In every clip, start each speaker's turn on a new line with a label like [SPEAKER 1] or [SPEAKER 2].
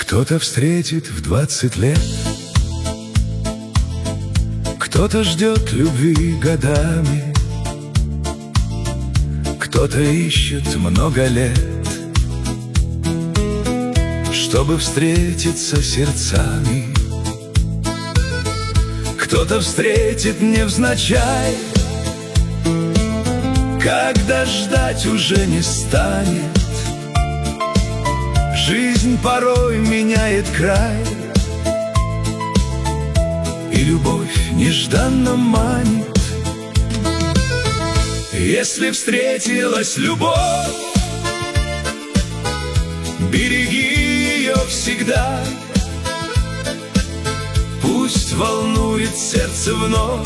[SPEAKER 1] Кто-то встретит в 20 лет, кто-то ждет любви годами, кто-то ищет много лет, чтобы встретиться сердцами. Кто-то встретит невзначай, когда ждать уже не станет. Жизнь порой меняет край, и любовь нежданно манит. Если встретилась любовь, береги ее всегда. Пусть волнует сердце вновь,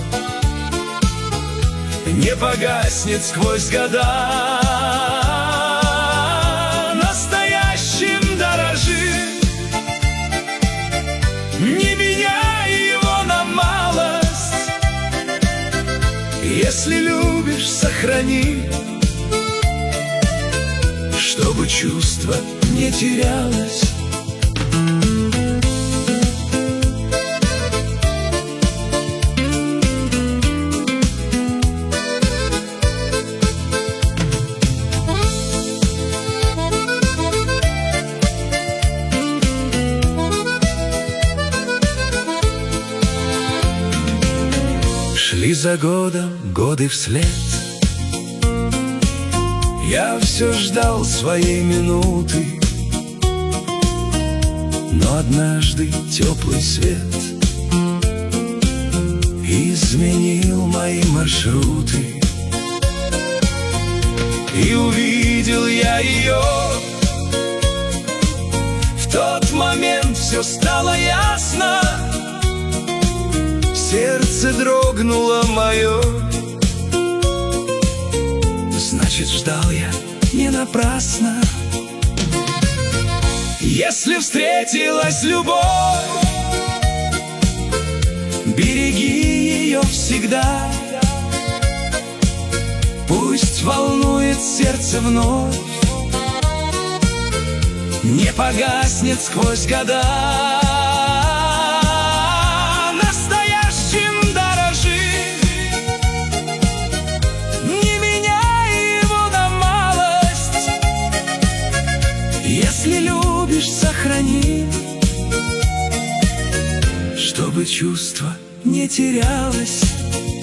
[SPEAKER 1] не погаснет сквозь года. Настоящим дорожи, не меняй его на малость. Если любишь, сохрани, чтобы чувство не терялось. Шли за годом годы вслед, я все ждал своей минуты, но однажды теплый свет изменил мои маршруты. И увидел я ее, в тот момент все стало ясно. Сердце дрогнуло мое, значит, ждал я не напрасно. Если встретилась любовь, береги ее всегда. Пусть волнует сердце вновь, не погаснет сквозь года. Если любишь, сохрани, чтобы чувство не терялось.